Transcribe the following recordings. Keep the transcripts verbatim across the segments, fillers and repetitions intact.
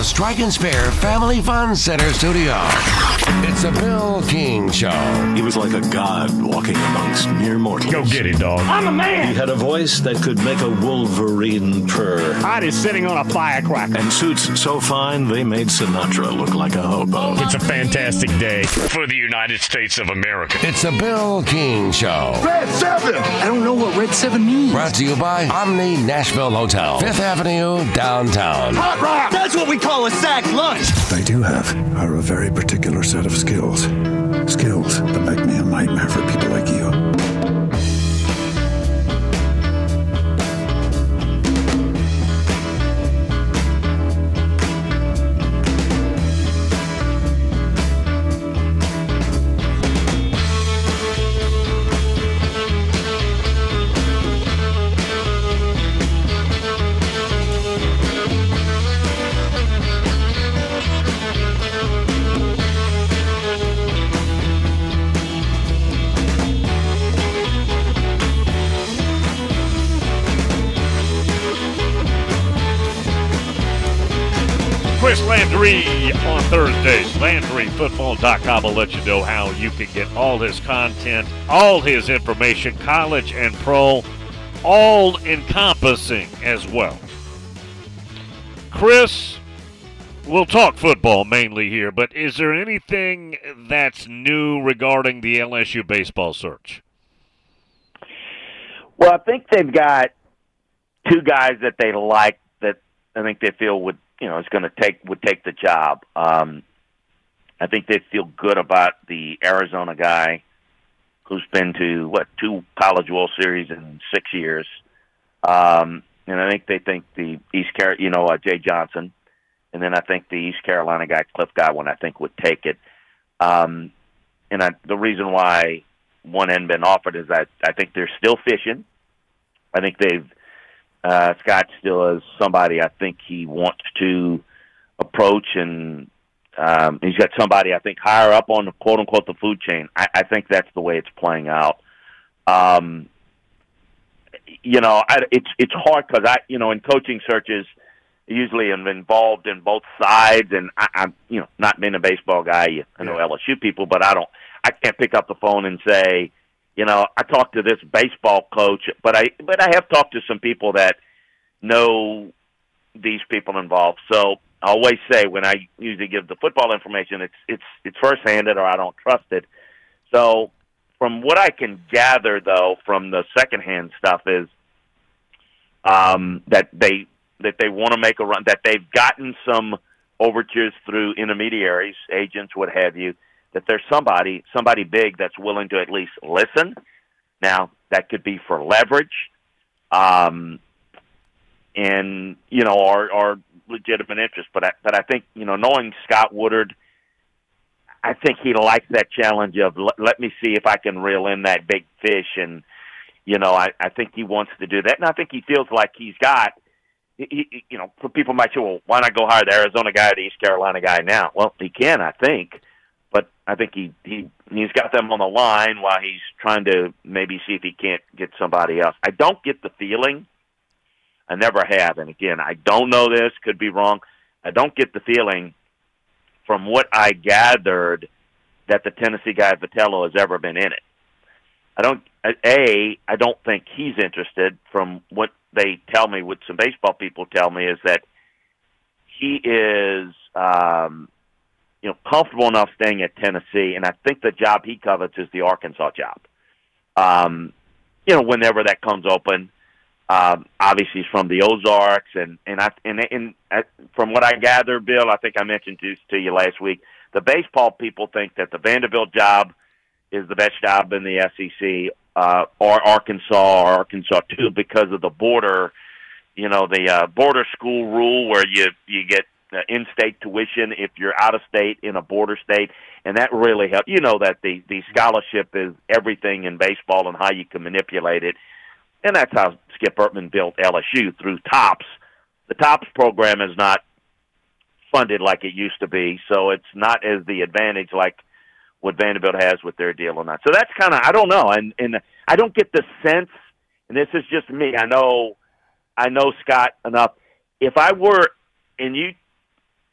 the Strike and Spare Family Fun Center studio. It's a Bill King Show. He was like a god walking amongst mere mortals. Go get it, dog. I'm a man. He had a voice that could make a wolverine purr. Ida is sitting on a firecracker. And suits so fine, they made Sinatra look like a hobo. It's a fantastic day for the United States of America. It's a Bill King Show. Red seven. I don't know what Red seven means. Brought to you by Omni Nashville Hotel, Fifth Avenue, downtown. Hot rock. That's what we call a sack lunch. I do have are a very particular set of skills. Skills that make me a nightmare for people like you. Chris Landry on Thursdays. Landry Football dot com will let you know how you can get all his content, all his information, college and pro, all encompassing as well. Chris, we'll talk football mainly here, but is there anything that's new regarding the L S U baseball search? Well, I think they've got two guys that they like that I think they feel would, you know, is going to take would take the job. Um, I think they feel good about the Arizona guy who's been to what two College World Series in six years, um, and I think they think the East Car, you know, uh, Jay Johnson, and then I think the East Carolina guy Cliff Godwin, I think would take it. Um, and I, the reason why one hadn't been offered is that I think they're still fishing. I think they've. Uh, Scott still is somebody I think he wants to approach, and um, he's got somebody I think higher up on the quote-unquote the food chain. I, I think that's the way it's playing out. Um, you know, I, it's it's hard because I, you know, in coaching searches, usually I'm involved in both sides, and I, I'm, you know, not being a baseball guy. I know L S U people, but I don't. I can't pick up the phone and say, you know, I talked to this baseball coach, but I but I have talked to some people that know these people involved. So I always say when I usually give the football information, it's it's it's first-handed or I don't trust it. So from what I can gather, though, from the second-hand stuff is um, that they that they want to make a run, that they've gotten some overtures through intermediaries, agents, what have you, that there's somebody, somebody big that's willing to at least listen. Now, that could be for leverage, um, and, you know, or, or legitimate interest. But I, but I think, you know, knowing Scott Woodard, I think he likes that challenge of let, let me see if I can reel in that big fish. And, you know, I, I think he wants to do that. And I think he feels like he's got, he, he, you know, people might say, well, why not go hire the Arizona guy or the East Carolina guy now? Well, he can, I think. But I think he, he, he's got them on the line while he's trying to maybe see if he can't get somebody else. I don't get the feeling, I never have, and again, I don't know this, could be wrong, I don't get the feeling from what I gathered that the Tennessee guy Vitello has ever been in it. I don't, A, I don't think he's interested. From what they tell me, what some baseball people tell me, is that he is um, – you know, comfortable enough staying at Tennessee, and I think the job he covets is the Arkansas job. Um, you know, whenever that comes open, um, obviously he's from the Ozarks, and and I and, and I, from what I gather, Bill, I think I mentioned this to you last week. The baseball people think that the Vanderbilt job is the best job in the S E C, uh, or Arkansas, or Arkansas too, because of the border. You know, the uh, border school rule where you you get Uh, in-state tuition if you're out of state in a border state, and that really helps. You know that the, the scholarship is everything in baseball and how you can manipulate it, and that's how Skip Ertman built L S U through TOPS. The TOPS program is not funded like it used to be, so it's not as the advantage like what Vanderbilt has with their deal or not. So that's kind of, I don't know, and, and I don't get the sense, and this is just me, I know, I know Scott enough. If I were, and you,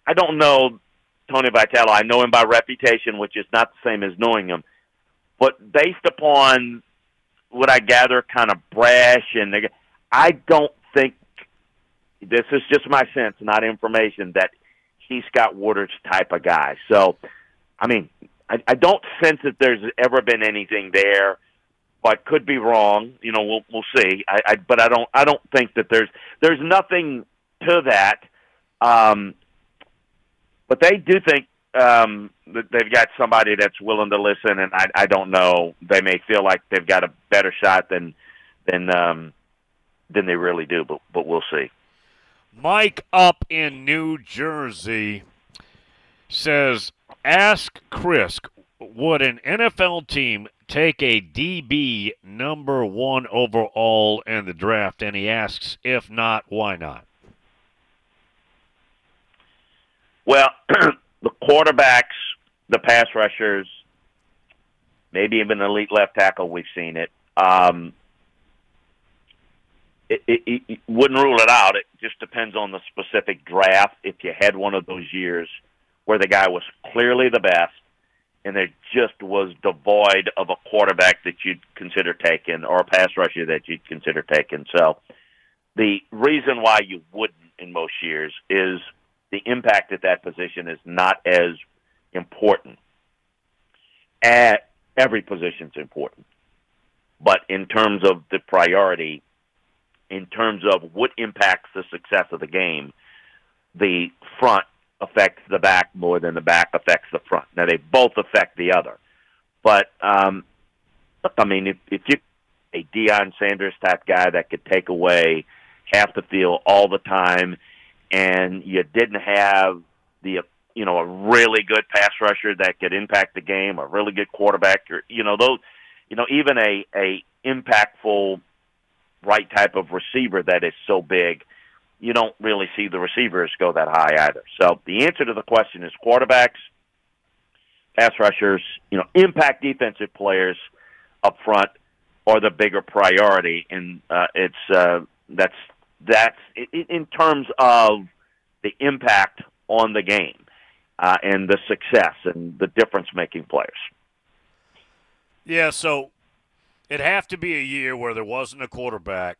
I don't know Tony Vitello. I know him by reputation, which is not the same as knowing him. But based upon what I gather, kind of brash, and I don't think, this is just my sense, not information, that he's Scott Woodard's type of guy. So, I mean, I, I don't sense that there's ever been anything there, but could be wrong. You know, we'll we'll see. I, I but I don't I don't think that there's there's nothing to that. Um, but they do think um, that they've got somebody that's willing to listen, and I I don't know. They may feel like they've got a better shot than than um, than they really do, but but we'll see. Mike up in New Jersey says, ask Chris, would an N F L team take a D B number one overall in the draft? And he asks, if not, why not? Well, the quarterbacks, the pass rushers, maybe even an elite left tackle, we've seen it. Um, It, it, it wouldn't rule it out. It just depends on the specific draft. If you had one of those years where the guy was clearly the best and there just was devoid of a quarterback that you'd consider taking or a pass rusher that you'd consider taking. So the reason why you wouldn't in most years is the impact at that position is not as important. At every position's important. But in terms of the priority, in terms of what impacts the success of the game, the front affects the back more than the back affects the front. Now, they both affect the other. But, um, look, I mean, if, if you're a Deion Sanders type guy that could take away half the field all the time and you didn't have the, you know, a really good pass rusher that could impact the game, a really good quarterback, or, you know, those, you know, even a, a impactful right type of receiver that is so big, you don't really see the receivers go that high either. So the answer to the question is quarterbacks, pass rushers, you know, impact defensive players up front are the bigger priority, and uh, it's uh, that's that's in, in terms of the impact on the game uh, and the success and the difference-making players. Yeah, so it'd have to be a year where there wasn't a quarterback,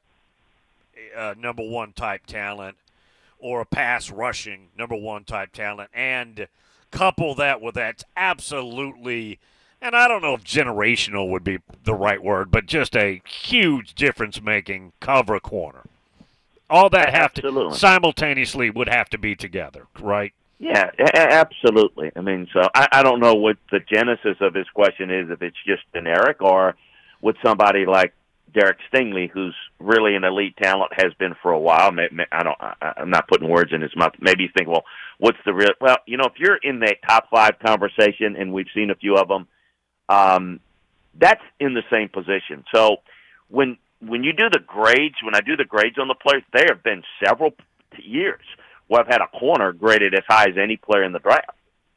uh, number one type talent, or a pass rushing number one type talent, and couple that with that absolutely, and I don't know if generational would be the right word, but just a huge difference-making cover corner. All that have Absolutely. to simultaneously would have to be together, right? Yeah, a- absolutely. I mean, so I, I don't know what the genesis of his question is, if it's just generic or with somebody like Derek Stingley, who's really an elite talent, has been for a while. I don't, I'm not putting words in his mouth. Maybe you think, well, what's the real? Well, you know, if you're in the top five conversation, and we've seen a few of them, um, that's in the same position. So when when you do the grades, when I do the grades on the players, there have been several years where I've had a corner graded as high as any player in the draft.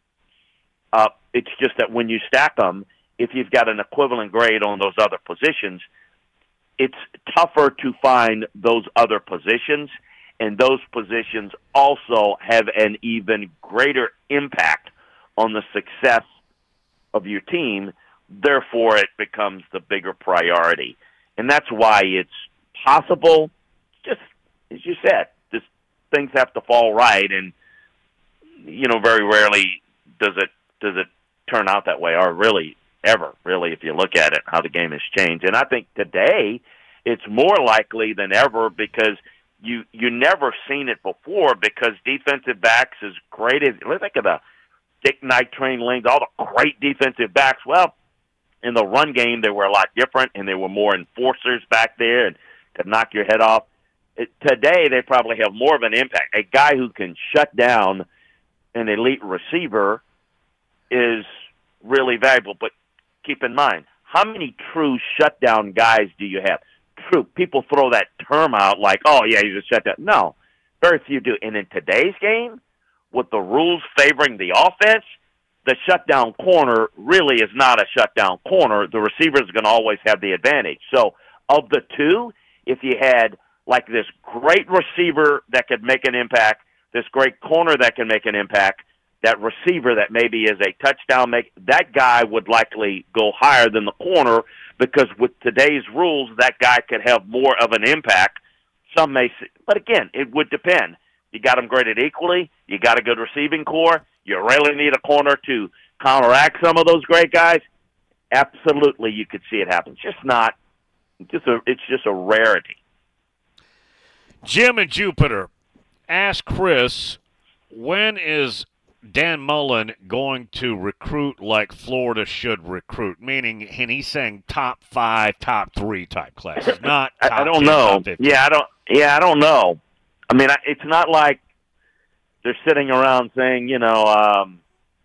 Uh, it's just that when you stack them, if you've got an equivalent grade on those other positions, it's tougher to find those other positions, and those positions also have an even greater impact on the success of your team. Therefore, it becomes the bigger priority. And that's why it's possible, just as you said, just things have to fall right, and, you know, very rarely does it does it turn out that way, or really ever, really, if you look at it, how the game has changed. And I think today it's more likely than ever because you you never seen it before, because defensive backs as great as, let's think of the Dick Knight, Train Lanes, all the great defensive backs. Well, in the run game, they were a lot different, and they were more enforcers back there and could knock your head off. It, today, they probably have more of an impact. A guy who can shut down an elite receiver is really valuable. But keep in mind, how many true shutdown guys do you have? True. People throw that term out like, oh, yeah, he's a shutdown. No, very few do. And in today's game, with the rules favoring the offense, the shutdown corner really is not a shutdown corner. The receiver is going to always have the advantage. So of the two, if you had like this great receiver that could make an impact this great corner that can make an impact, that receiver that maybe is a touchdown make, that guy would likely go higher than the corner because with today's rules, that guy could have more of an impact. Some may see, but again, it would depend. You got them graded equally. You got a good receiving core. You really need a corner to counteract some of those great guys. Absolutely, you could see it happen. It's just not. Just a, it's just a rarity. Jim and Jupiter, ask Chris, when is Dan Mullen going to recruit like Florida should recruit? Meaning, and he's saying top five, top three type classes, not top I, I don't ten, know. top fifteen. Yeah, I don't. Yeah, I don't know. I mean, it's not like they're sitting around saying, you know, um,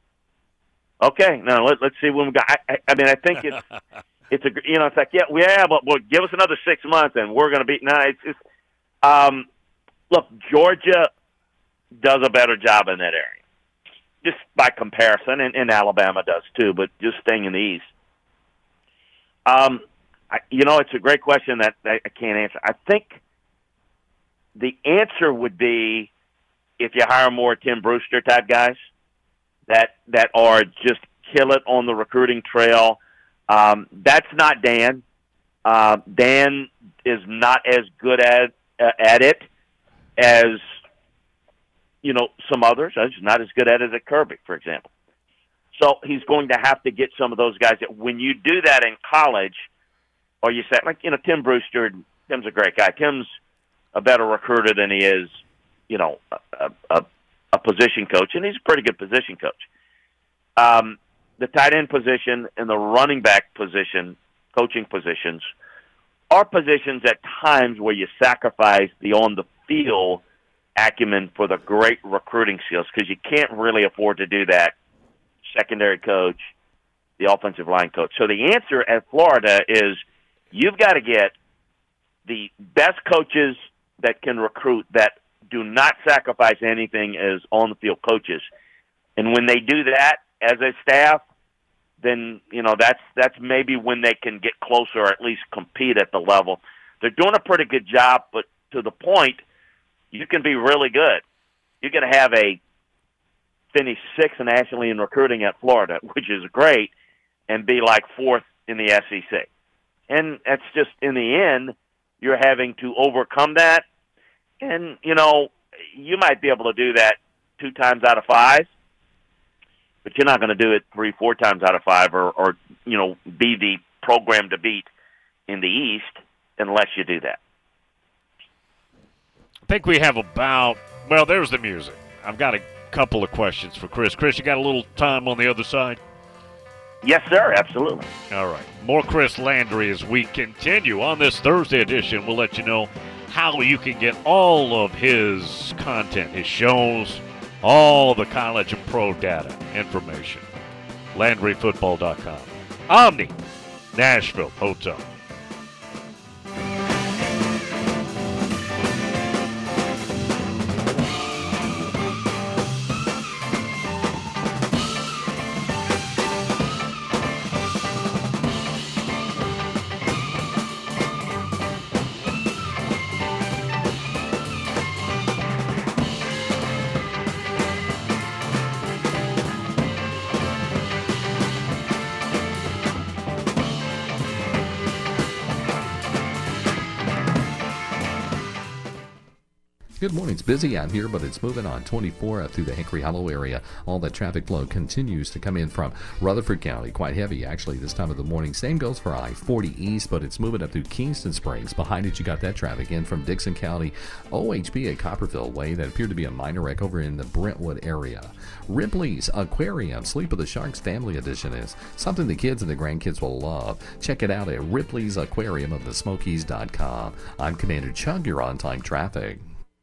okay, now let, let's see when we got. I, I, I mean, I think it's it's a you know, it's like yeah, we have, but well, give us another six months and we're going to be. No, it's just um, look, Georgia does a better job in that area, just by comparison, and, and Alabama does too. But just staying in the East, um, I, you know, it's a great question that I, I can't answer. I think the answer would be if you hire more Tim Brewster type guys that that are just kill it on the recruiting trail. Um, that's not Dan. Uh, Dan is not as good at uh, at it as you know some others. He's not as good at it as Kirby, for example. So he's going to have to get some of those guys. That when you do that in college, or you say like you know Tim Brewster, Tim's a great guy. Tim's a better recruiter than he is, you know, a, a, a position coach, and he's a pretty good position coach. Um, the tight end position and the running back position, coaching positions, are positions at times where you sacrifice the on-the-field acumen for the great recruiting skills because you can't really afford to do that. Secondary coach, the offensive line coach. So the answer at Florida is you've got to get the best coaches that can recruit that do not sacrifice anything as on-the-field coaches. And when they do that as a staff, then, you know, that's that's maybe when they can get closer or at least compete at the level. They're doing a pretty good job, but to the point, you can be really good. You're going to have a finish sixth nationally in recruiting at Florida, which is great, and be like fourth in the S E C. And that's just, in the end, you're having to overcome that. And, you know, you might be able to do that two times out of five, but you're not going to do it three, four times out of five or, or, you know, be the program to beat in the East unless you do that. I think we have about, well, there's the music. I've got a couple of questions for Chris. Chris, you got a little time on the other side? Yes, sir, absolutely. All right. More Chris Landry as we continue on this Thursday edition. We'll let you know how you can get all of his content, his shows, all the college and pro data information. Landry Football dot com. Omni, Nashville Hotel. Good morning. It's busy out here, but it's moving on twenty-four up through the Hickory Hollow area. All that traffic flow continues to come in from Rutherford County. Quite heavy, actually, this time of the morning. Same goes for I forty East, but it's moving up through Kingston Springs. Behind it, you got that traffic in from Dixon County. O H B at Copperfield Way. That appeared to be a minor wreck over in the Brentwood area. Ripley's Aquarium, Sleep of the Sharks Family Edition is something the kids and the grandkids will love. Check it out at Ripley's Aquarium of the Smokies dot com. I'm Commander Chug. You're on time traffic.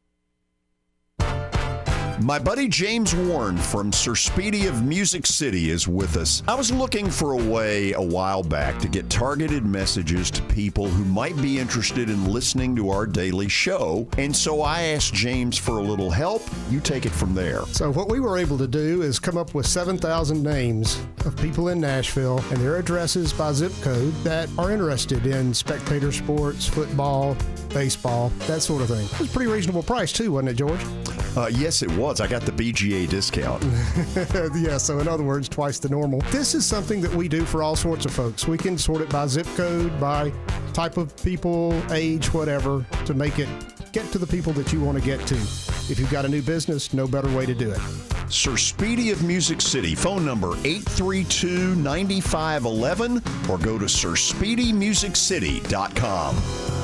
My buddy James Warren from Sir Speedy of Music City is with us. I was looking for a way a while back to get targeted messages to people who might be interested in listening to our daily show, and so I asked James for a little help. You take it from there. So what we were able to do is come up with seven thousand names of people in Nashville and their addresses by zip code that are interested in spectator sports, football, baseball, that sort of thing. It was a pretty reasonable price too, wasn't it, George? Uh, yes, it was. I got the B G A discount. Yeah, so in other words, twice the normal. This is something that we do for all sorts of folks. We can sort it by zip code, by type of people, age, whatever, to make it get to the people that you want to get to. If you've got a new business, no better way to do it. Sir Speedy of Music City, phone number eight three two, nine five one one, or go to sir speedy music city dot com.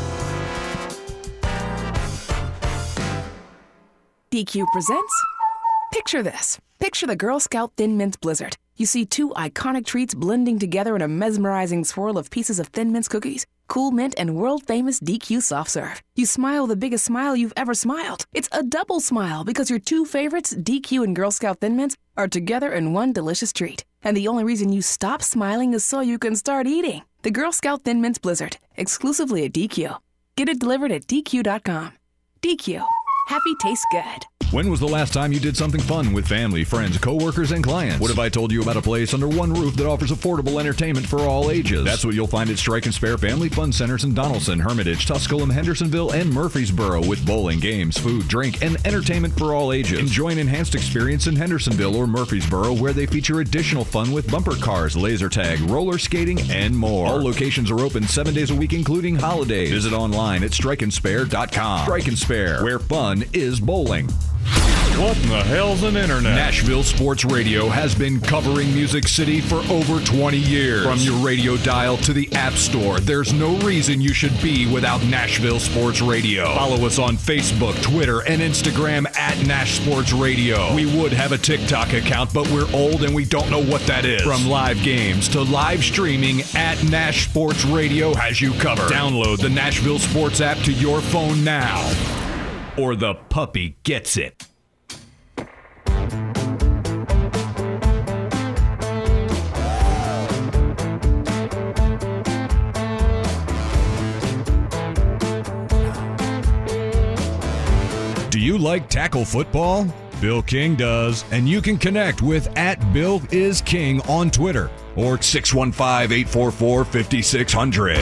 D Q presents. Picture this. Picture the Girl Scout Thin Mints Blizzard. You see two iconic treats blending together in a mesmerizing swirl of pieces of Thin Mints cookies, Cool Mint, and world-famous D Q soft serve. You smile the biggest smile you've ever smiled. It's a double smile because your two favorites, D Q and Girl Scout Thin Mints, are together in one delicious treat. And the only reason you stop smiling is so you can start eating. The Girl Scout Thin Mints Blizzard, exclusively at D Q. Get it delivered at D Q dot com. D Q. Happy tastes good. When was the last time you did something fun with family, friends, coworkers, and clients? What if I told you about a place under one roof that offers affordable entertainment for all ages? That's what you'll find at Strike and Spare Family Fun Centers in Donaldson, Hermitage, Tusculum, Hendersonville, and Murfreesboro, with bowling, games, food, drink, and entertainment for all ages. Enjoy an enhanced experience in Hendersonville or Murfreesboro, where they feature additional fun with bumper cars, laser tag, roller skating, and more. All locations are open seven days a week, including holidays. Visit online at strike and spare dot com. Strike and Spare, where fun is bowling. What in the hell's an internet? Nashville Sports Radio has been covering Music City for over twenty years. From your radio dial to the App Store, there's no reason you should be without Nashville Sports Radio. Follow us on Facebook, Twitter, and Instagram at Nash Sports Radio. We would have a TikTok account, but we're old and we don't know what that is. From live games to live streaming, at Nash Sports Radio has you covered. Download the Nashville Sports app to your phone now, or the puppy gets it. Do you like tackle football? Bill King does, and you can connect with at Bill is King on Twitter or six one five, eight four four, five six zero zero.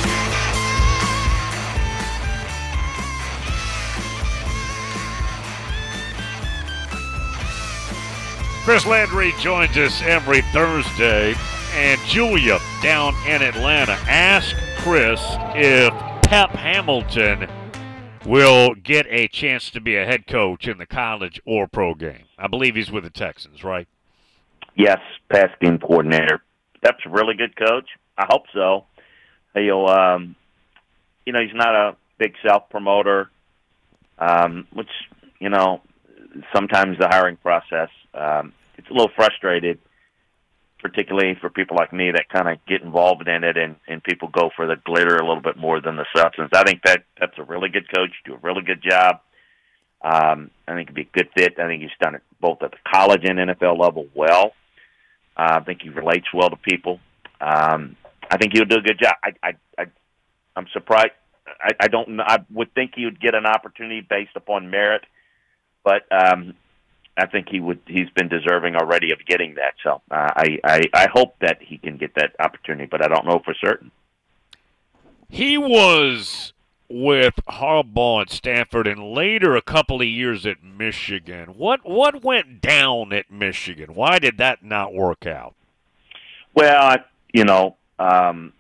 Chris Landry joins us every Thursday, and Julia down in Atlanta asked Chris if Pep Hamilton will get a chance to be a head coach in the college or pro game. I believe he's with the Texans, right? Yes, pass game coordinator. Pep's a really good coach. I hope so. He'll, um, you know, he's not a big self-promoter, um, which, you know, sometimes the hiring process, um, it's a little frustrated, particularly for people like me that kind of get involved in it and, and people go for the glitter a little bit more than the substance. I think that that's a really good coach, do a really good job. Um, I think he'd be a good fit. I think he's done it both at the college and N F L level well. Uh, I think he relates well to people. Um, I think he'll do a good job. I, I, I, I'm surprised. I, I don't know. I would think he would get an opportunity based upon merit, but um, I think he would. He's been deserving already of getting that. So uh, I, I, I hope that he can get that opportunity, but I don't know for certain. He was with Harbaugh at Stanford and later a couple of years at Michigan. What what went down at Michigan? Why did that not work out? Well, I, you know, um,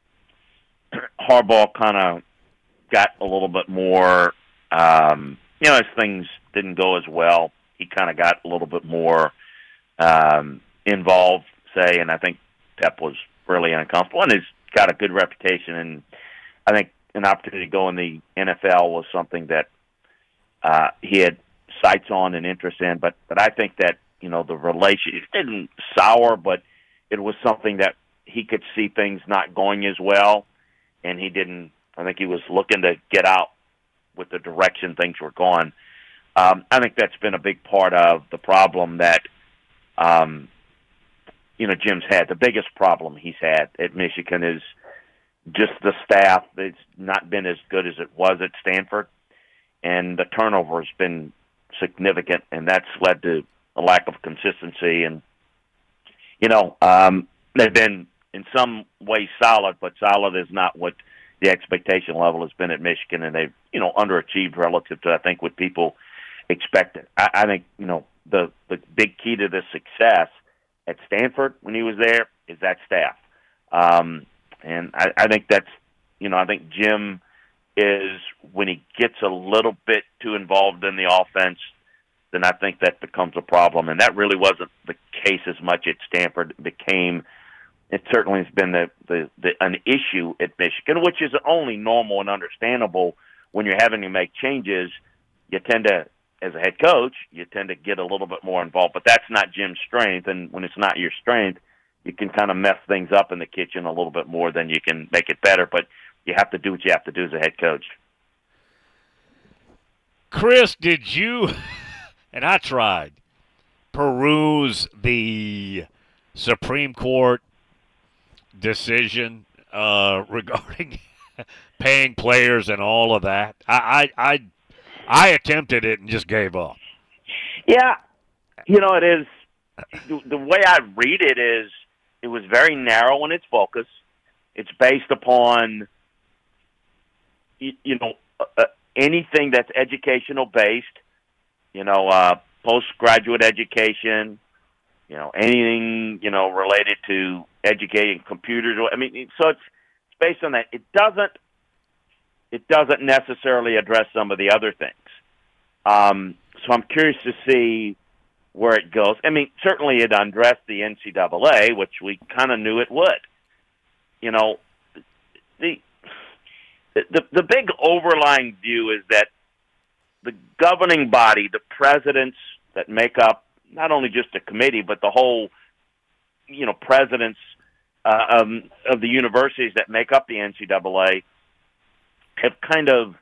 Harbaugh kind of got a little bit more, um, you know, as things didn't go as well, he kind of got a little bit more um, involved, say, and I think Pep was really uncomfortable. And he's got a good reputation, and I think an opportunity to go in the N F L was something that uh, he had sights on and interest in. But, but I think that, you know, the relationship didn't sour, but it was something that he could see things not going as well, and he didn't. I think he was looking to get out with the direction things were going. Um, I think that's been a big part of the problem that, um, you know, Jim's had. The biggest problem he's had at Michigan is just the staff. It's not been as good as it was at Stanford, and the turnover has been significant, and that's led to a lack of consistency. And, you know, um, they've been in some ways solid, but solid is not what the expectation level has been at Michigan, and they've, you know, underachieved relative to, I think, what people expected. I, I think, you know, the, the big key to the success at Stanford when he was there is that staff. Um, and I, I think that's, you know, I think Jim is, when he gets a little bit too involved in the offense, then I think that becomes a problem. And that really wasn't the case as much at Stanford. It became, it certainly has been the, the, the an issue at Michigan, which is only normal and understandable when you're having to make changes. You tend to, as a head coach, you tend to get a little bit more involved. But that's not Jim's strength, and when it's not your strength, you can kind of mess things up in the kitchen a little bit more than you can make it better. But you have to do what you have to do as a head coach. Chris, did you, and I tried, peruse the Supreme Court decision uh, regarding paying players and all of that? I, I, I, I attempted it and just gave up. Yeah, you know, it is, the, the way I read it is, it was very narrow in its focus. It's based upon, you, you know, uh, anything that's educational based, you know, uh, postgraduate education, you know, anything, you know, related to educating computers. I mean, so it's, it's based on that. It doesn't, it doesn't necessarily address some of the other things. Um, so I'm curious to see where it goes. I mean, certainly it undressed the N C double A, which we kind of knew it would. You know, the, the the big overlying view is that the governing body, the presidents that make up not only just the committee, but the whole, you know, presidents uh, um, of the universities that make up the N C double A have kind of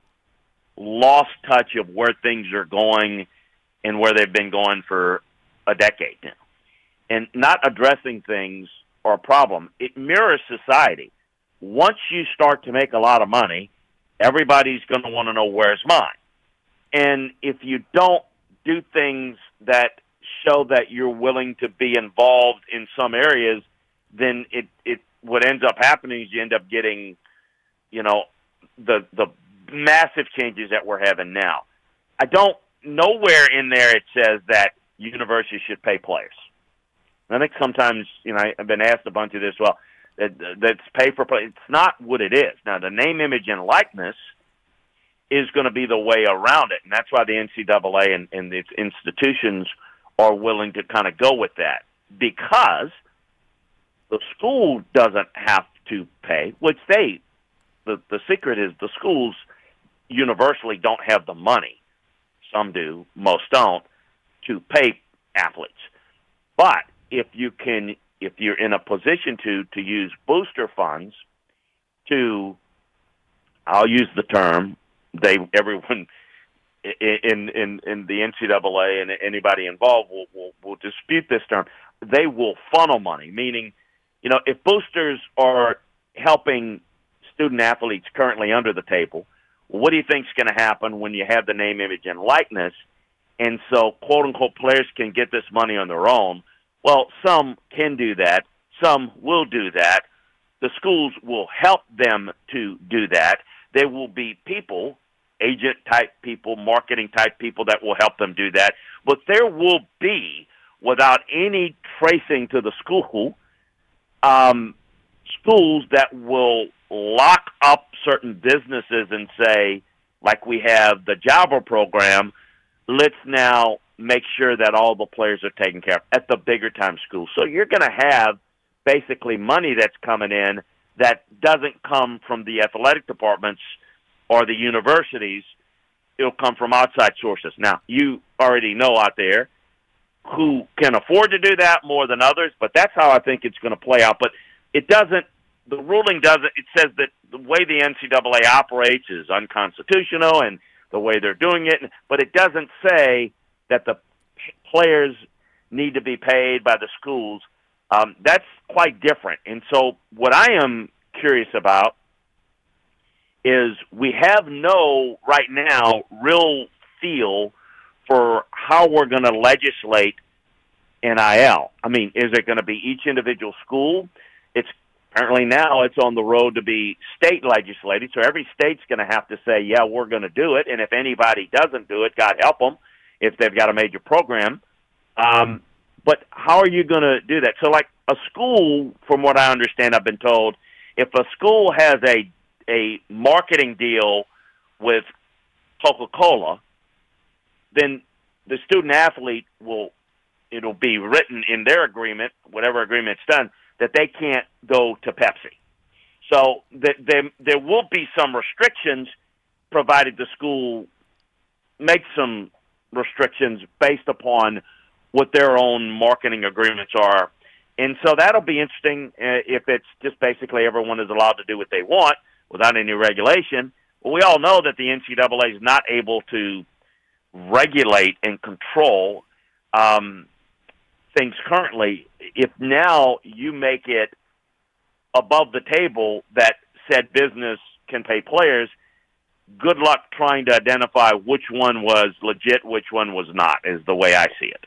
lost touch of where things are going and where they've been going for a decade now. And not addressing things are a problem. It mirrors society. Once you start to make a lot of money, everybody's going to want to know where's mine. And if you don't do things that show that you're willing to be involved in some areas, then it, it what ends up happening is you end up getting, you know, the the massive changes that we're having now. I don't, nowhere in there it says that universities should pay players. I think sometimes, you know, I've been asked a bunch of this, well, that, that's pay for play. It's not what it is. Now, the name, image, and likeness is going to be the way around it, and that's why the N C double A and, and its institutions are willing to kind of go with that, because the school doesn't have to pay, which they, the, the secret is the schools universally don't have the money. Some do, most don't, to pay athletes. But if you can, if you're in a position to, to use booster funds to, I'll use the term, they, everyone in, in, in the N C double A and anybody involved will, will, will dispute this term. They will funnel money, meaning, you know, if boosters are helping student athletes currently under the table, what do you think is going to happen when you have the name, image, and likeness? And so, quote-unquote, players can get this money on their own. Well, some can do that. Some will do that. The schools will help them to do that. There will be people, agent-type people, marketing-type people that will help them do that. But there will be, without any tracing to the school, um, schools that will lock up certain businesses and say, like we have the Jobber program, let's now make sure that all the players are taken care of at the bigger time schools. So you're going to have basically money that's coming in that doesn't come from the athletic departments or the universities. It'll come from outside sources. Now, you already know out there who can afford to do that more than others, but that's how I think it's going to play out. But it doesn't, the ruling doesn't, it says that the way the N C double A operates is unconstitutional and the way they're doing it, but it doesn't say that the players need to be paid by the schools. Um, that's quite different. And so what I am curious about is we have no, right now, real feel for how we're going to legislate N I L. I mean, is it going to be each individual school? It's apparently now it's on the road to be state legislated, so every state's going to have to say, yeah, we're going to do it, and if anybody doesn't do it, God help them. if they've got a major program. Um, but how are you going to do that? So, like a school, from what I understand, I've been told, if a school has a a marketing deal with Coca-Cola, then the student athlete will, it'll be written in their agreement, whatever agreement's done, that they can't go to Pepsi. So th- there, there will be some restrictions, provided the school makes some restrictions based upon what their own marketing agreements are. And so that'll be interesting uh, if it's just basically everyone is allowed to do what they want without any regulation. Well, we all know that the N C double A is not able to regulate and control um, things currently. If now you make it above the table that said business can pay players, good luck trying to identify which one was legit, which one was not, is the way I see it.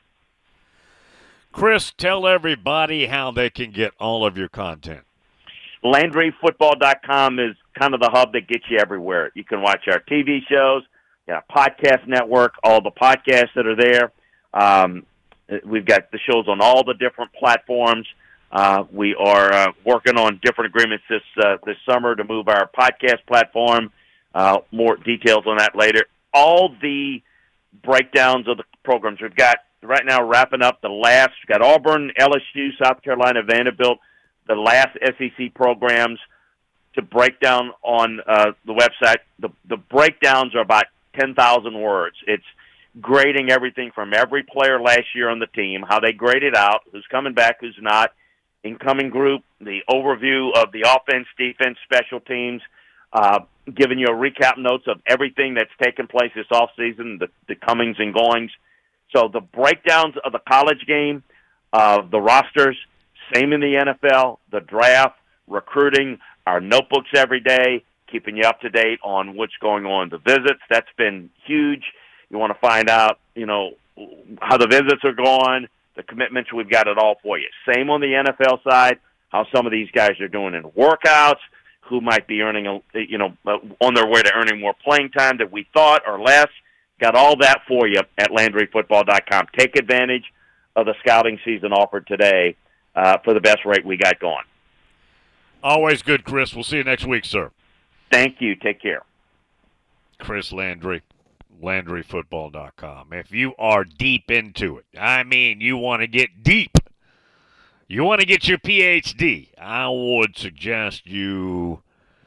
Chris, tell everybody how they can get all of your content. Landry Football dot com is kind of the hub that gets you everywhere. You can watch our T V shows, you know, podcast network, all the podcasts that are there. Um, we've got the shows on all the different platforms. Uh, we are uh, working on different agreements this uh, this summer to move our podcast platform. Uh, more details on that later. All the breakdowns of the programs we've got right now, wrapping up the last. We've got Auburn, L S U, South Carolina, Vanderbilt, the last S E C programs to break down on uh, the website. The the breakdowns are about ten thousand words. It's grading everything from every player last year on the team, how they graded out, who's coming back, who's not, incoming group, the overview of the offense, defense, special teams, uh, giving you a recap notes of everything that's taken place this offseason, the, the comings and goings. So the breakdowns of the college game, uh, the rosters, same in the N F L, the draft, recruiting, our notebooks every day, keeping you up to date on what's going on. The visits, that's been huge. You want to find out, you know, how the visits are going, the commitments, we've got it all for you. Same on the N F L side, how some of these guys are doing in workouts, who might be earning, a, you know, on their way to earning more playing time than we thought or less. Got all that for you at Landry Football dot com. Take advantage of the scouting season offered today uh, for the best rate we got going. Always good, Chris. We'll see you next week, sir. Thank you. Take care. Chris Landry, Landry Football dot com. If you are deep into it, I mean you want to get deep, you want to get your P H D, I would suggest you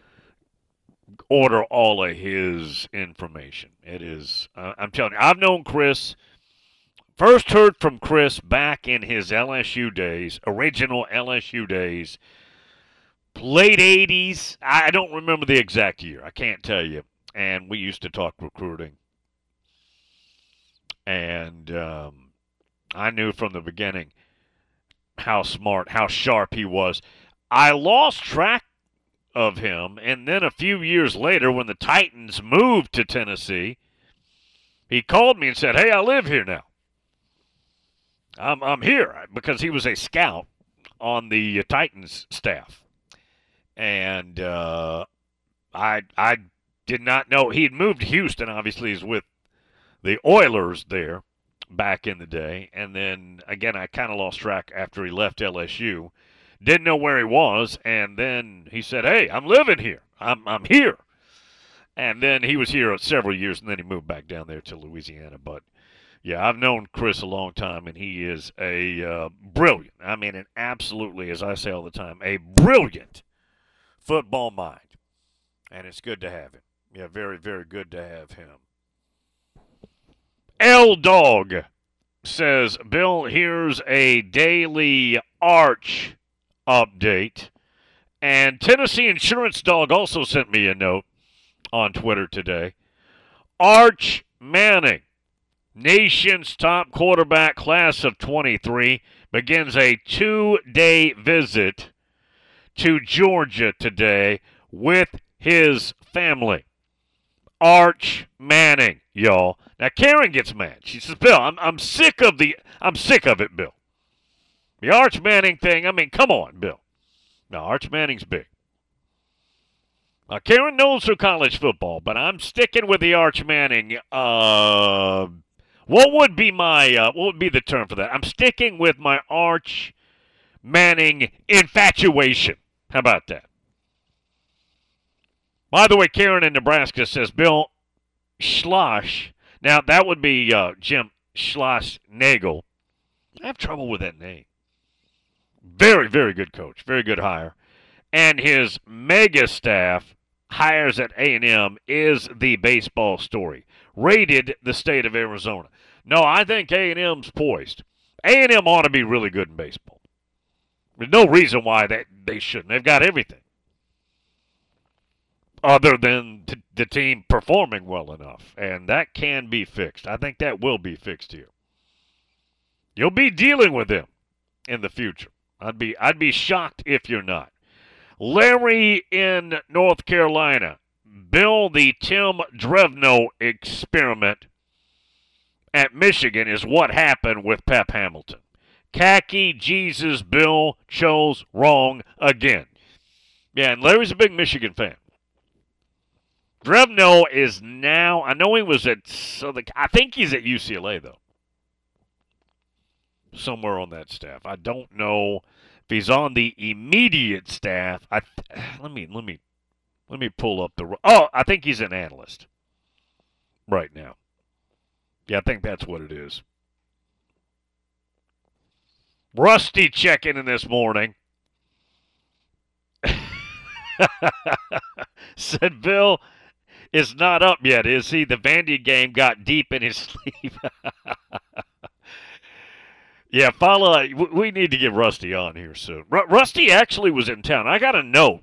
order all of his information. It is, uh, I'm telling you, I've known Chris, first heard from Chris back in his L S U days, original L S U days, late eighties. I don't remember the exact year. I can't tell you. And we used to talk recruiting. And um, I knew from the beginning how smart, how sharp he was. I lost track of him, and then a few years later when the Titans moved to Tennessee, he called me and said, hey, I live here now. I'm, I'm here, because he was a scout on the Titans staff. And uh, I I did not know. He had moved to Houston, obviously, he's with the Oilers there back in the day. And then, again, I kind of lost track after he left L S U. Didn't know where he was. And then he said, hey, I'm living here. I'm I'm here. And then he was here several years, and then he moved back down there to Louisiana. But, yeah, I've known Chris a long time, and he is a uh, brilliant, I mean, an absolutely, as I say all the time, a brilliant football mind. And it's good to have him. Yeah, very, very good to have him. L-Dog says, Bill, here's a daily Arch update. And Tennessee Insurance Dog also sent me a note on Twitter today. Arch Manning, nation's top quarterback class of twenty-three, begins a two-day visit to Georgia today with his family. Arch Manning, y'all. Now Karen gets mad. She says, Bill, I'm I'm sick of the I'm sick of it, Bill. The Arch Manning thing, I mean, come on, Bill. Now Arch Manning's big. Now Karen knows her college football, but I'm sticking with the Arch Manning uh What would be my, uh, what would be the term for that? I'm sticking with my Arch Manning infatuation. How about that? By the way, Karen in Nebraska says, Bill Schloss. Now, that would be uh, Jim Schloss-Nagel. I have trouble with that name. Very, very good coach. Very good hire. And his mega staff hires at A and M is the baseball story. Rated the state of Arizona. No, I think A and M's poised. A and M ought to be really good in baseball. There's no reason why they, they shouldn't. They've got everything. Other than t- the team performing well enough. And that can be fixed. I think that will be fixed here. You'll be dealing with them in the future. I'd be I'd be shocked if you're not. Larry in North Carolina. Bill, the Tim Drevno experiment at Michigan is what happened with Pep Hamilton. Khaki Jesus Bill chose wrong again. Yeah, and Larry's a big Michigan fan. Drevno is now, I know he was at Southern, I think he's at U C L A, though. Somewhere on that staff. I don't know if he's on the immediate staff. I let me let me let me pull up the. Oh, I think he's an analyst right now. Yeah, I think that's what it is. Rusty checking in this morning. Said Bill is not up yet, is he? The Vandy game got deep in his sleep. Yeah, follow. We need to get Rusty on here soon. R- Rusty actually was in town. I got a note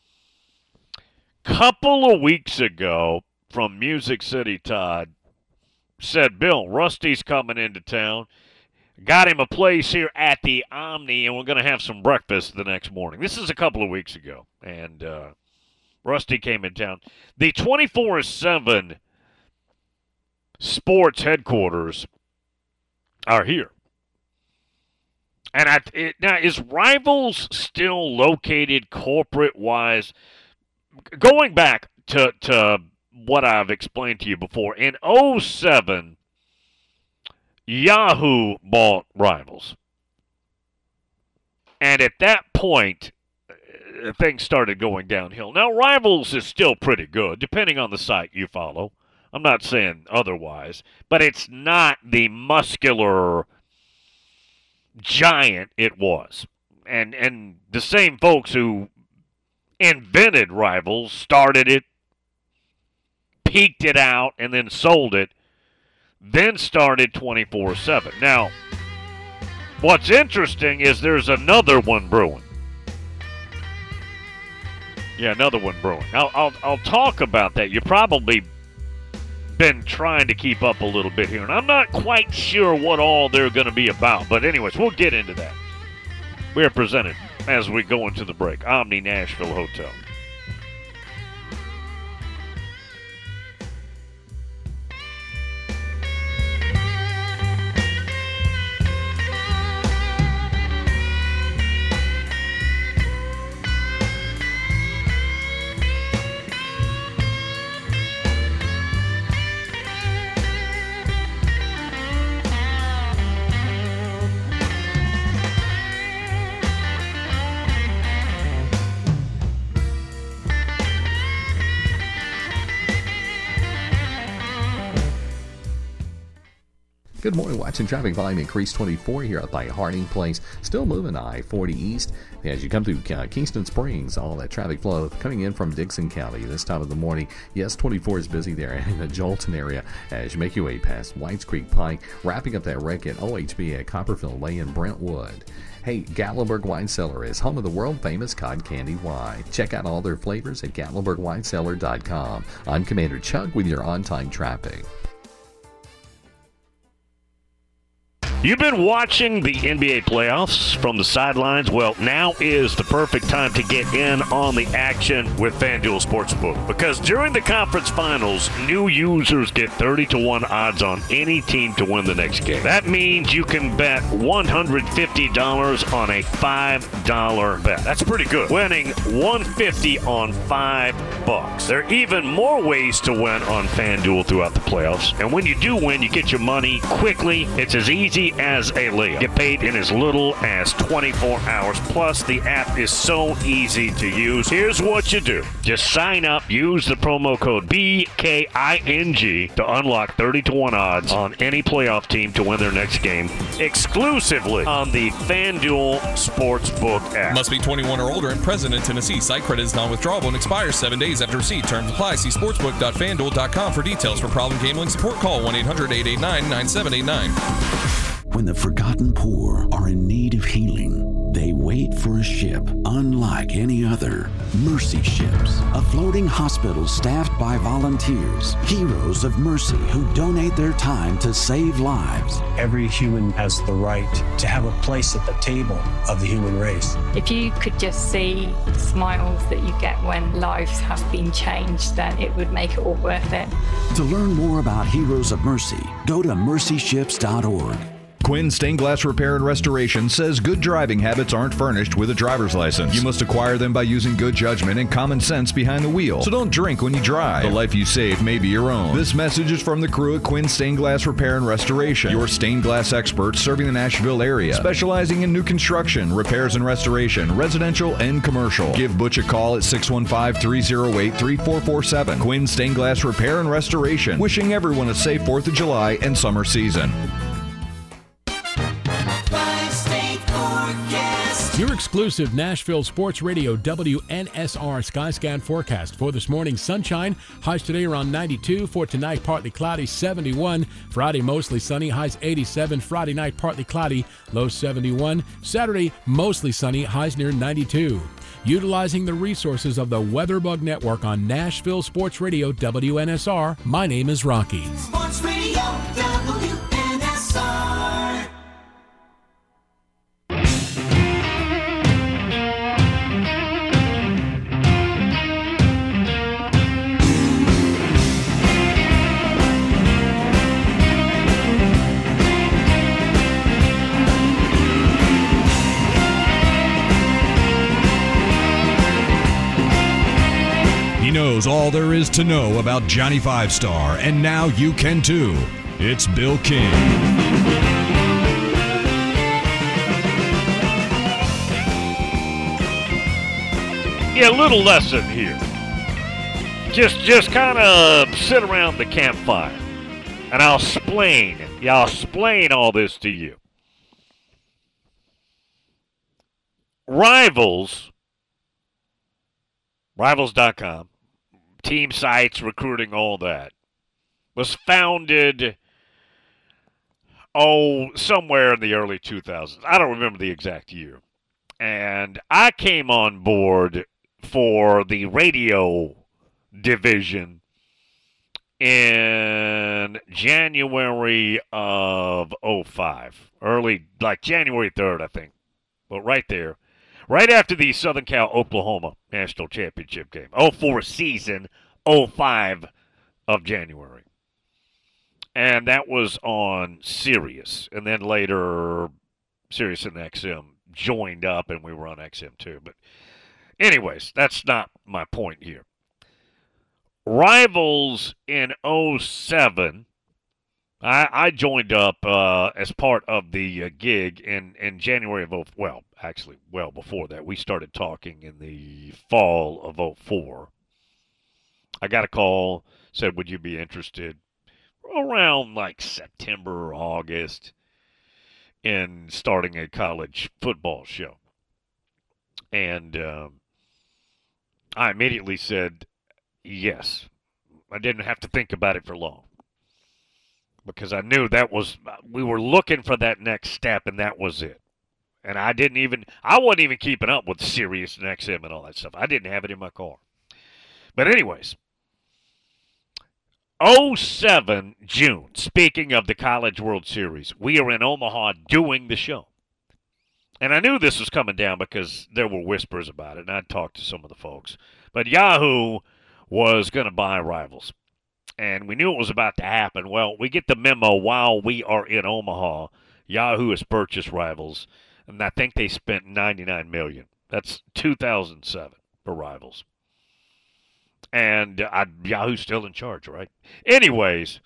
couple of weeks ago from Music City Todd. Said, Bill, Rusty's coming into town. Got him a place here at the Omni, and we're going to have some breakfast the next morning. This is a couple of weeks ago, and uh, Rusty came in town. The twenty-four seven sports headquarters are here. And I, it, now, is Rivals still located corporate-wise? Going back to, to what I've explained to you before, in oh seven, Yahoo bought Rivals. And at that point, uh, things started going downhill. Now, Rivals is still pretty good, depending on the site you follow. I'm not saying otherwise. But it's not the muscular giant it was. And and the same folks who invented Rivals, started it, peaked it out, and then sold it, then started twenty-four seven. Now, what's interesting is there's another one brewing. Yeah, another one brewing. I'll, I'll, I'll talk about that. You've probably been trying to keep up a little bit here, and I'm not quite sure what all they're going to be about. But anyways, we'll get into that. We are presented as we go into the break. Omni Nashville Hotel. Good morning. Watching traffic volume increase twenty-four here up by Harding Place. Still moving I forty east as you come through uh, Kingston Springs. All that traffic flow coming in from Dixon County this time of the morning. Yes, twenty-four is busy there in the Jolton area as you make your way past Whites Creek Pike. Wrapping up that wreck at O H B at Copperfield Way in Brentwood. Hey, Gatlinburg Wine Cellar is home of the world-famous cod candy wine. Check out all their flavors at gatlinburg wine cellar dot com. I'm Commander Chuck with your on-time traffic. You've been watching the N B A playoffs from the sidelines. Well, now is the perfect time to get in on the action with FanDuel Sportsbook. Because during the conference finals, new users get thirty to one odds on any team to win the next game. That means you can bet one hundred fifty dollars on a five dollar bet. That's pretty good. Winning one hundred fifty dollars on five bucks. There are even more ways to win on FanDuel throughout the playoffs. And when you do win, you get your money quickly. It's as easy as a layup. Get paid in as little as twenty-four hours. Plus, the app is so easy to use. Here's what you do. Just sign up, use the promo code B K I N G to unlock thirty to one odds on any playoff team to win their next game exclusively on the FanDuel Sportsbook app. Must be twenty-one or older and present in Tennessee. Site credit is non-withdrawable and expires seven days after receipt. Terms apply. See sportsbook dot fan duel dot com for details. For problem gambling support, call one eight hundred eight eight nine nine seven eight nine. When the forgotten poor are in need of healing, they wait for a ship unlike any other. Mercy Ships, a floating hospital staffed by volunteers, heroes of mercy who donate their time to save lives. Every human has the right to have a place at the table of the human race. If you could just see the smiles that you get when lives have been changed, then it would make it all worth it. To learn more about Heroes of Mercy, go to mercy ships dot org. Quinn Stained Glass Repair and Restoration says good driving habits aren't furnished with a driver's license. You must acquire them by using good judgment and common sense behind the wheel. So don't drink when you drive. The life you save may be your own. This message is from the crew at Quinn Stained Glass Repair and Restoration, your stained glass experts serving the Nashville area, specializing in new construction, repairs and restoration, residential and commercial. Give Butch a call at six one five, three oh eight, three four four seven. Quinn Stained Glass Repair and Restoration, wishing everyone a safe fourth of July and summer season. Your exclusive Nashville Sports Radio W N S R Skyscan forecast for this morning. Sunshine, highs today around ninety-two. For tonight, partly cloudy, seventy-one. Friday, mostly sunny, highs eighty-seven. Friday night, partly cloudy, low seventy-one. Saturday, mostly sunny, highs near ninety-two. Utilizing the resources of the WeatherBug Network on Nashville Sports Radio W N S R, my name is Rocky. Sports Radio W N S R. Knows all there is to know about Johnny Five Star, and now you can too. It's Bill King. Yeah, a little lesson here. Just just kind of sit around the campfire, and I'll explain. Yeah, I'll explain all this to you. Rivals, Rivals dot com. Team sites, recruiting, all that, was founded, oh, somewhere in the early two thousands. I don't remember the exact year. And I came on board for the radio division in January of oh five. Early, like January third, I think. But right there. Right after the Southern Cal Oklahoma National Championship game. oh four season, oh five of January. And that was on Sirius. And then later, Sirius and X M joined up and we were on X M too. But anyways, that's not my point here. Rivals in oh seven, I, I joined up uh, as part of the uh, gig in, in January of oh, well, actually, well before that. We started talking in the fall of oh four. I got a call, said, would you be interested around like September or August in starting a college football show? And um, I immediately said yes. I didn't have to think about it for long, because I knew that was, we were looking for that next step, and that was it. And I didn't even, I wasn't even keeping up with Sirius and X M and all that stuff. I didn't have it in my car. But anyways, oh seven June, speaking of the College World Series, we are in Omaha doing the show. And I knew this was coming down because there were whispers about it, and I'd talked to some of the folks. But Yahoo was going to buy Rivals, and we knew it was about to happen. Well, we get the memo while we are in Omaha. Yahoo has purchased Rivals, and I think they spent ninety-nine million dollars. That's two thousand seven for Rivals. And uh, Yahoo's still in charge, right? Anyways,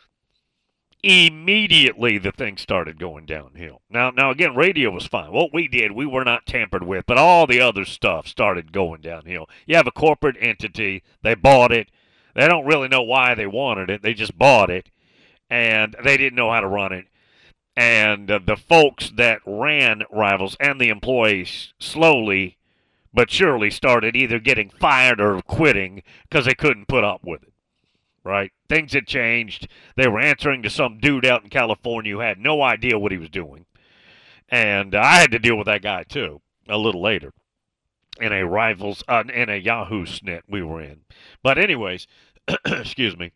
immediately the thing started going downhill. Now, now again, radio was fine. What we did, we were not tampered with, but all the other stuff started going downhill. You have a corporate entity. They bought it. They don't really know why they wanted it. They just bought it, and they didn't know how to run it. And uh, the folks that ran Rivals and the employees slowly but surely started either getting fired or quitting because they couldn't put up with it, right? Things had changed. They were answering to some dude out in California who had no idea what he was doing. And uh, I had to deal with that guy, too, a little later in a Rivals, uh, in a Yahoo snit we were in. But anyways, excuse me.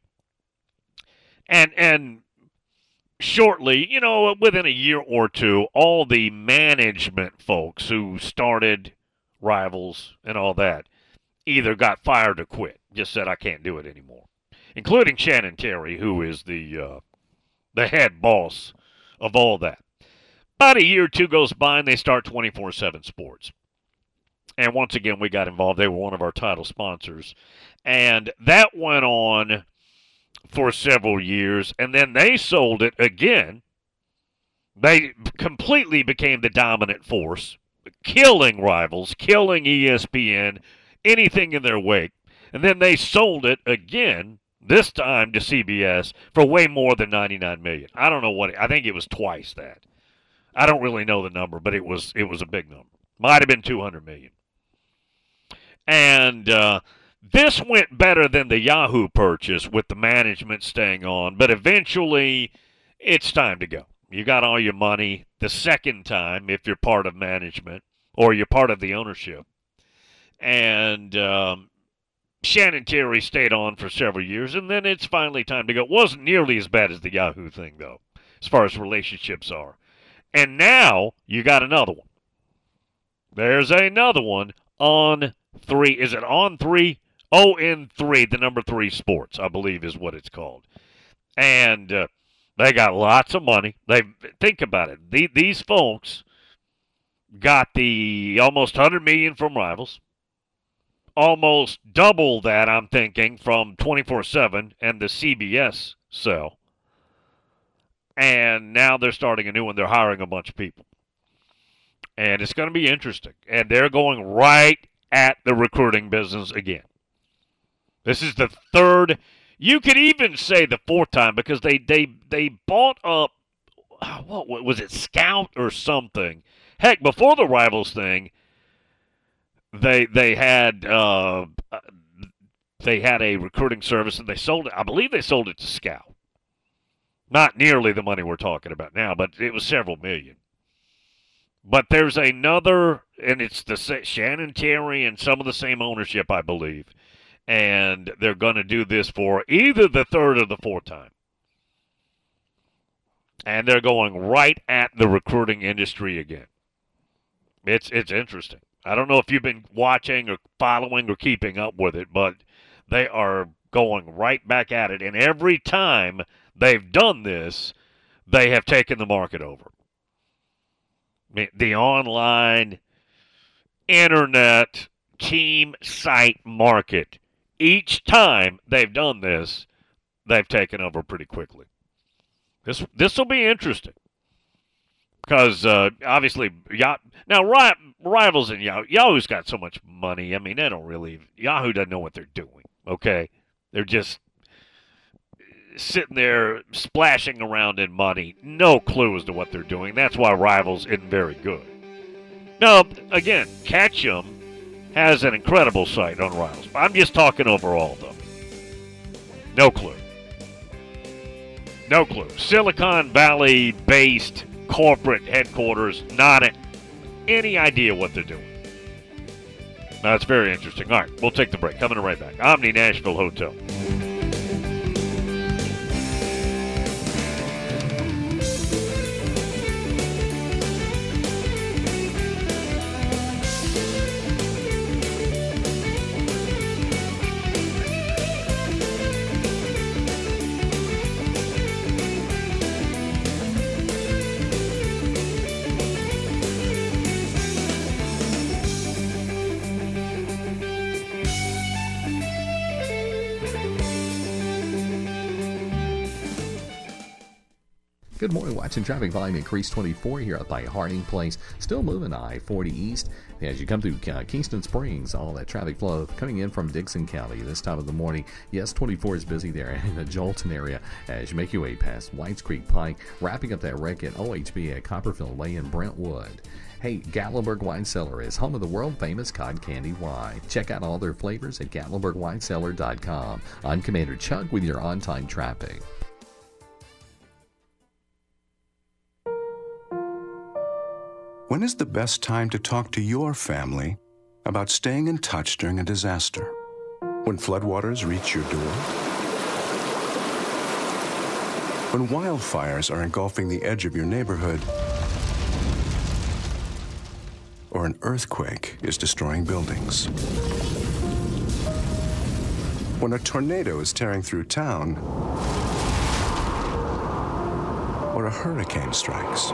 And, and shortly, you know, within a year or two, all the management folks who started Rivals and all that either got fired or quit. Just said, I can't do it anymore. Including Shannon Terry, who is the uh, the head boss of all that. About a year or two goes by, and they start twenty-four seven Sports. And once again, we got involved. They were one of our title sponsors. And that went on for several years, and then they sold it again. They completely became the dominant force, killing Rivals, killing E S P N, anything in their wake. And then they sold it again, this time to C B S, for way more than ninety-nine million dollars. I don't know what it, I think it was twice that. I don't really know the number, but it was it was a big number. Might have been two hundred million dollars. And uh, this went better than the Yahoo purchase with the management staying on, but eventually it's time to go. You got all your money the second time if you're part of management or you're part of the ownership. And um, Shannon Terry stayed on for several years, and then it's finally time to go. It wasn't nearly as bad as the Yahoo thing, though, as far as relationships are. And now you got another one. There's another one on three. Is it on three? O N three, the number three Sports, I believe is what it's called. And uh, they got lots of money. They think about it. The, these folks got the almost one hundred million dollars from Rivals. Almost double that, I'm thinking, from twenty-four seven and the C B S sell. And now they're starting a new one. They're hiring a bunch of people. And it's going to be interesting. And they're going right at the recruiting business again. This is the third, you could even say the fourth time, because they they, they bought up, what was it, Scout or something. Heck, before the Rivals thing, they they had uh, they had a recruiting service, and they sold it. I believe they sold it to Scout. Not nearly the money we're talking about now, but it was several million. But there's another, and it's the Shannon Terry and some of the same ownership, I believe. And they're going to do this for either the third or the fourth time. And they're going right at the recruiting industry again. It's it's interesting. I don't know if you've been watching or following or keeping up with it, but they are going right back at it. And every time they've done this, they have taken the market over. The online, internet, team site market. Each time they've done this, they've taken over pretty quickly. This this will be interesting. Because, uh, obviously, Yah- now Ri- Rivals and Yahoo, Yahoo's got so much money. I mean, they don't really, Yahoo doesn't know what they're doing, okay? They're just sitting there splashing around in money. No clue as to what they're doing. That's why Rivals isn't very good. Now, again, Ketchum has an incredible site on Rivals. I'm just talking overall, though. No clue. No clue. Silicon Valley-based corporate headquarters, not a, any idea what they're doing. That's very interesting. All right, we'll take the break. Coming right back. Omni Nashville Hotel. Good morning. Watching traffic volume increase twenty-four here up by Harding Place. Still moving I forty east as you come through uh, Kingston Springs. All that traffic flow coming in from Dixon County this time of the morning. Yes, twenty-four is busy there in the Jolton area as you make your way past Whites Creek Pike. Wrapping up that wreck at O H B at Copperfield Way in Brentwood. Hey, Gatlinburg Wine Cellar is home of the world-famous cotton candy wine. Check out all their flavors at gatlinburg wine cellar dot com. I'm Commander Chuck with your on-time traffic. When is the best time to talk to your family about staying in touch during a disaster? When floodwaters reach your door? When wildfires are engulfing the edge of your neighborhood? Or an earthquake is destroying buildings? When a tornado is tearing through town? Or a hurricane strikes?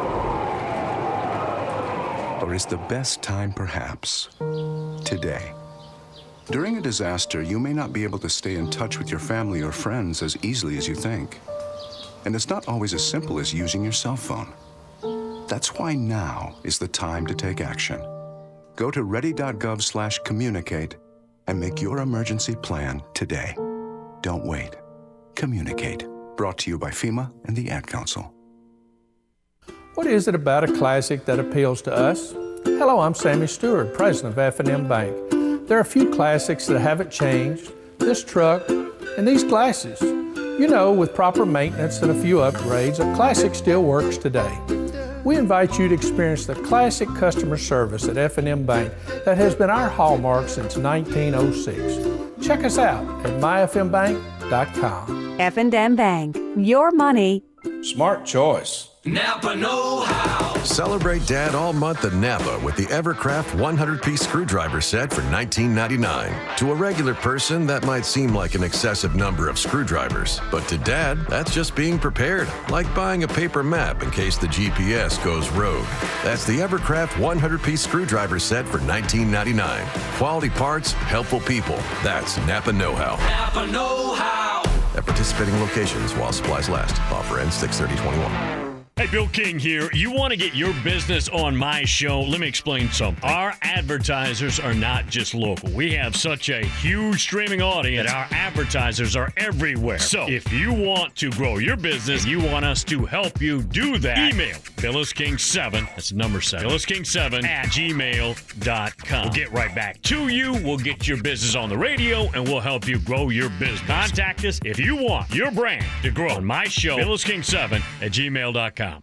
Or is the best time perhaps today? During a disaster, you may not be able to stay in touch with your family or friends as easily as you think. And it's not always as simple as using your cell phone. That's why now is the time to take action. Go to ready.gov slash communicate and make your emergency plan today. Don't wait. Communicate. Brought to you by FEMA and the Ad Council. What is it about a classic that appeals to us? Hello, I'm Sammy Stewart, president of F and M Bank. There are a few classics that haven't changed, this truck and these glasses. You know, with proper maintenance and a few upgrades, a classic still works today. We invite you to experience the classic customer service at F and M Bank that has been our hallmark since nineteen oh six. Check us out at my f m bank dot com. F and M Bank, your money. Smart choice. Napa know-how. Celebrate Dad all month at Napa with the Evercraft one hundred piece screwdriver set for nineteen ninety-nine. To a regular person, that might seem like an excessive number of screwdrivers. But to Dad, that's just being prepared, like buying a paper map in case the G P S goes rogue. That's the Evercraft one hundred piece screwdriver set for nineteen ninety-nine. Quality parts, helpful people. That's Napa know-how. Napa know-how. At participating locations while supplies last. Offer ends six thirty twenty-one. Hey, Bill King here. You want to get your business on my show? Let me explain something. Our advertisers are not just local. We have such a huge streaming audience that our advertisers are everywhere. So if you want to grow your business, you want us to help you do that, email Phyllis King seven, that's number seven, Phyllis King seven at gmail dot com. We'll get right back to you. We'll get your business on the radio, and we'll help you grow your business. Contact us if you want your brand to grow on my show, Phyllis King seven at gmail dot com.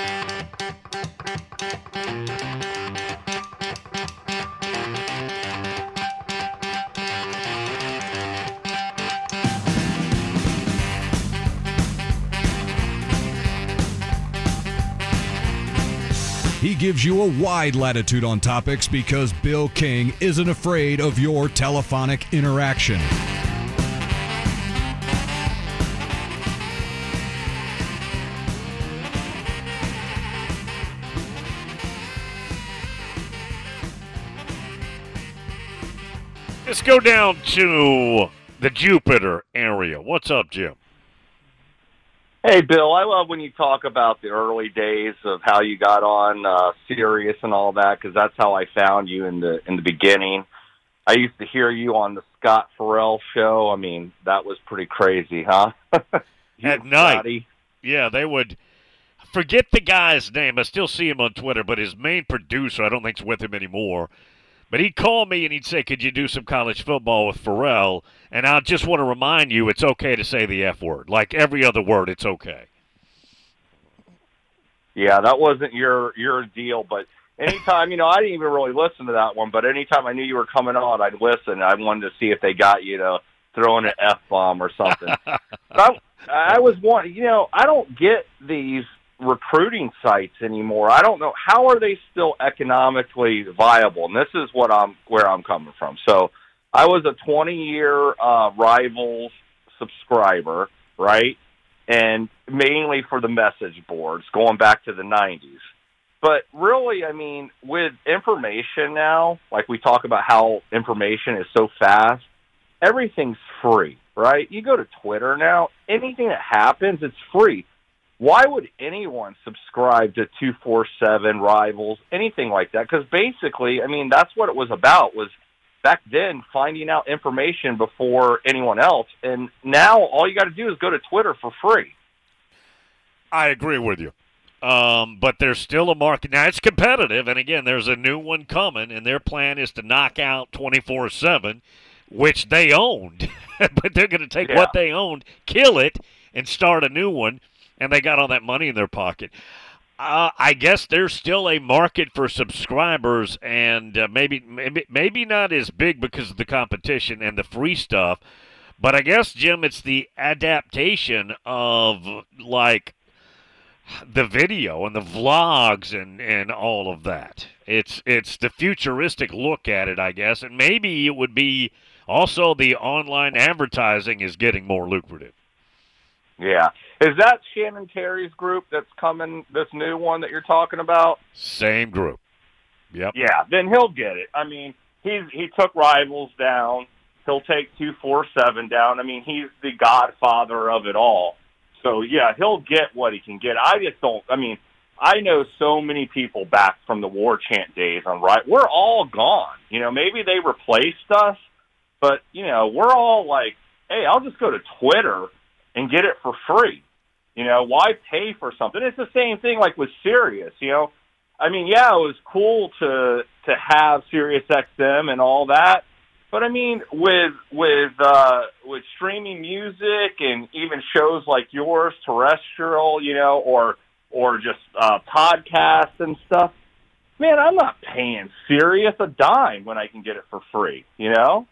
He gives you a wide latitude on topics because Bill King isn't afraid of your telephonic interaction. Let's go down to the Jupiter area. What's up, Jim? Hey, Bill, I love when you talk about the early days of how you got on uh, Sirius and all that, because that's how I found you in the in the beginning. I used to hear you on the Scott Farrell show. I mean, that was pretty crazy, huh? At night. Yeah, they would forget the guy's name. I still see him on Twitter, but his main producer, I don't think's with him anymore. But he'd call me and he'd say, could you do some college football with Farrell? And I just want to remind you, it's okay to say the F word. Like every other word, it's okay. Yeah, that wasn't your your deal. But anytime, you know, I didn't even really listen to that one. But anytime I knew you were coming on, I'd listen. I wanted to see if they got you to throw in an F-bomb or something. But I, I was one, you know, I don't get these recruiting sites anymore. I don't know, how are they still economically viable? And this is what I'm where I'm coming from. So I was a twenty-year uh, Rivals subscriber, right? And mainly for the message boards, going back to the nineties. But really, I mean, with information now, like we talk about how information is so fast, everything's free, right? You go to Twitter now, anything that happens, it's free. why would anyone subscribe to two forty-seven, Rivals, anything like that? Because basically, I mean, that's what it was about, was back then finding out information before anyone else. And now all you got to do is go to Twitter for free. I agree with you. Um, but there's still a market. Now, it's competitive, and again, there's a new one coming, and their plan is to knock out twenty-four seven, which they owned. But they're going to take Yeah. what they owned, kill it, and start a new one, and they got all that money in their pocket. Uh, I guess there's still a market for subscribers, and uh, maybe, maybe maybe not as big because of the competition and the free stuff, but I guess, Jim, it's the adaptation of, like, the video and the vlogs and, and all of that. It's it's the futuristic look at it, I guess, and maybe it would be also the online advertising is getting more lucrative. Yeah. Is that Shannon Terry's group that's coming, this new one that you're talking about? Same group. Yep. Yeah, then he'll get it. I mean, he's he took Rivals down. He'll take two forty-seven down. I mean, he's the godfather of it all. So, yeah, he'll get what he can get. I just don't – I mean, I know so many people back from the War Chant days on right. We're all gone. You know, maybe they replaced us, but, you know, we're all like, hey, I'll just go to Twitter and get it for free. You know, why pay for something? It's the same thing like with Sirius, you know. I mean, yeah, it was cool to to have Sirius X M and all that, but I mean, with with uh, with streaming music and even shows like yours, terrestrial, you know, or or just uh, podcasts and stuff, man, I'm not paying Sirius a dime when I can get it for free, you know?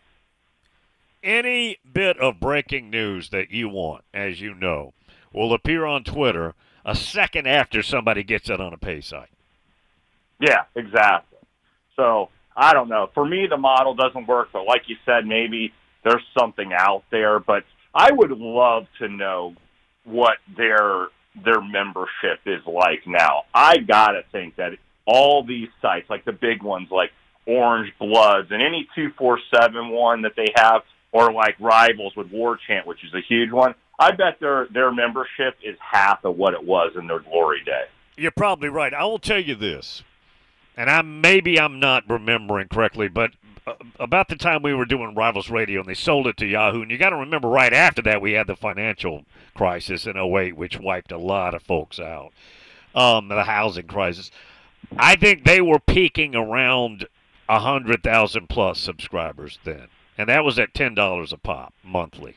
Any bit of breaking news that you want, as you know, will appear on Twitter a second after somebody gets it on a pay site. Yeah, exactly. So, I don't know. For me, the model doesn't work, but like you said, maybe there's something out there. But I would love to know what their their membership is like now. I got to think that all these sites, like the big ones like Orange Bloods and any two forty-seven one that they have, or like Rivals with War Chant, which is a huge one, I bet their their membership is half of what it was in their glory day. You're probably right. I will tell you this, and I maybe I'm not remembering correctly, but uh, about the time we were doing Rivals Radio and they sold it to Yahoo, and you got to remember right after that we had the financial crisis in oh eight, which wiped a lot of folks out, um, the housing crisis. I think they were peaking around one hundred thousand plus subscribers then, and that was at ten dollars a pop monthly.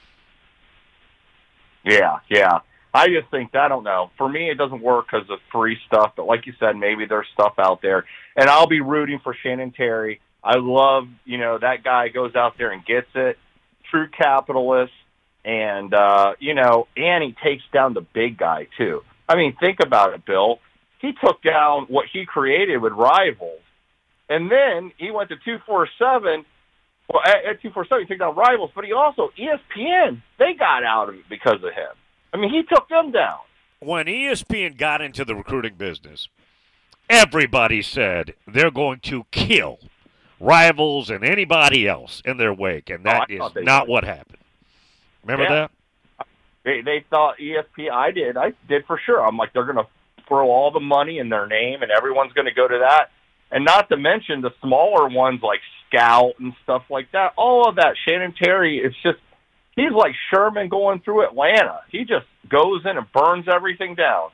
Yeah, yeah. I just think, I don't know. For me, it doesn't work because of free stuff, but like you said, maybe there's stuff out there. And I'll be rooting for Shannon Terry. I love, you know, that guy goes out there and gets it. True capitalist. And, uh, you know, and he takes down the big guy, too. I mean, think about it, Bill. He took down what he created with Rivals. And then he went to two forty-seven. Well, at, at two forty-seven, he took down Rivals. But he also, E S P N, they got out of it because of him. I mean, he took them down. When E S P N got into the recruiting business, everybody said they're going to kill Rivals and anybody else in their wake, and that oh, is not would. what happened. Remember yeah. that? They, they thought E S P N, I did, I did for sure. I'm like, they're going to throw all the money in their name, and everyone's going to go to that. And not to mention the smaller ones like Scout and stuff like that. All of that, Shannon Terry, it's just, he's like Sherman going through Atlanta. He just goes in and burns everything down.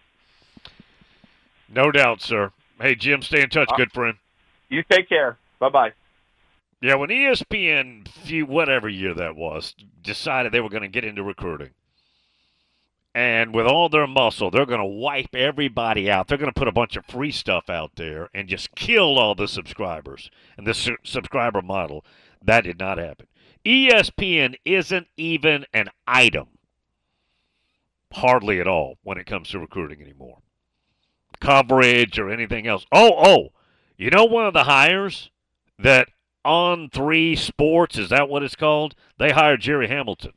No doubt, sir. Hey, Jim, stay in touch, uh, good friend. You take care. Bye-bye. Yeah, when E S P N, few, whatever year that was, decided they were going to get into recruiting, and with all their muscle, they're going to wipe everybody out. They're going to put a bunch of free stuff out there and just kill all the subscribers and the su- subscriber model. That did not happen. E S P N isn't even an item, hardly at all, when it comes to recruiting anymore. Coverage or anything else. Oh, oh, you know one of the hires that On three Sports, is that what it's called? They hired Jerry Hamilton.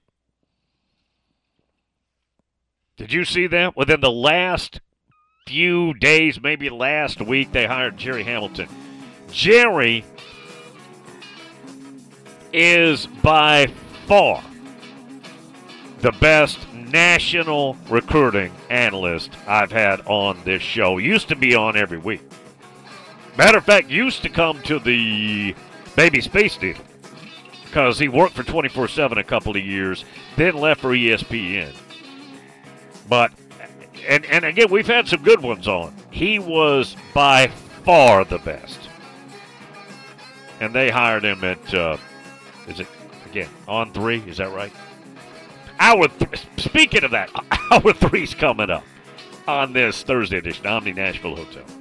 Did you see that? Within the last few days, maybe last week, they hired Jerry Hamilton. Jerry is by far the best national recruiting analyst I've had on this show. Used to be on every week. Matter of fact, used to come to the Baby Space Needle because he worked for twenty-four seven a couple of years, then left for E S P N. But, and, and again, we've had some good ones on. He was by far the best. And they hired him at, uh, is it, again, on three? Is that right? Hour th- Speaking of that, hour three's coming up on this Thursday edition, Omni Nashville Hotel.